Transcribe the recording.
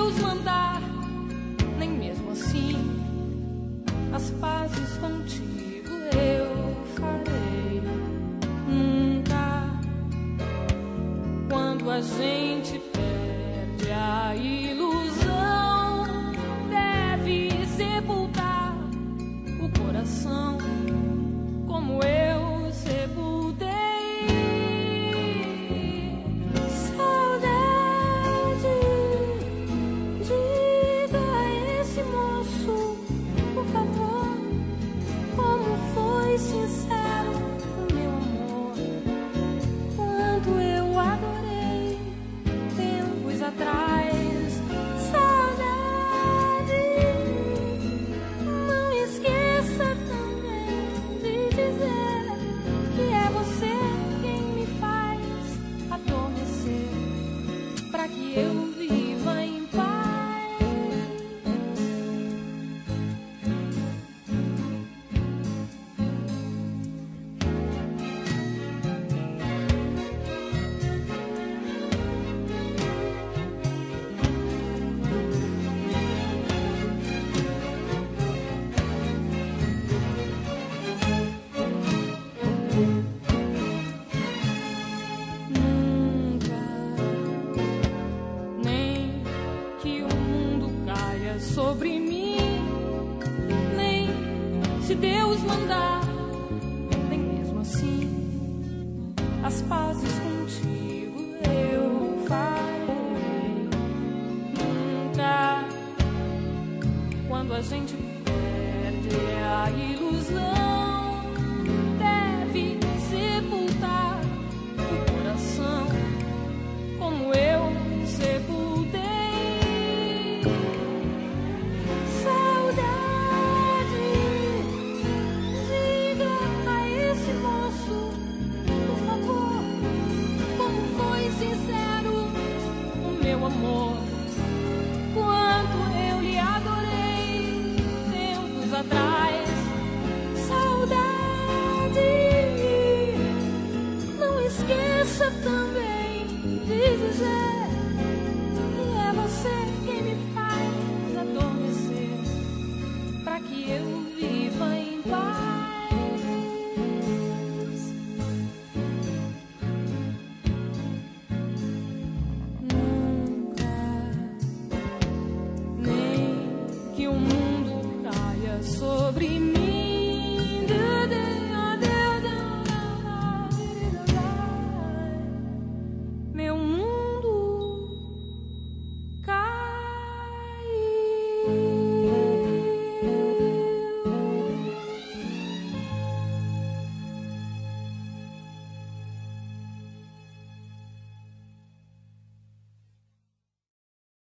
Deus mandar, nem mesmo assim as pazes contigo eu farei. Nunca, quando a gente perde a ilusão, deve sepultar o coração como eu sepultei. Saudade, diga a esse moço, por favor, como foi sincero o meu amor, quando eu adorei tempos atrás. Saudade, não esqueça também de dizer que é você quem me faz adormecer, pra que eu viva em paz. Nunca, nem que o mundo caia sobre mim, nem se Deus mandar, nem mesmo assim as pazes contigo eu farei. Nunca, quando a gente perde a ilusão, deve sepultar o coração como eu sepultei. Saudade, diga a esse moço, por favor, como foi sincero o meu amor, quanto eu lhe adorei tempos atrás. Saudade, não esqueça também de dizer que é você quem me faz adormecer, pra que eu viva em paz. Nunca, nem que o mundo caia sobre mim,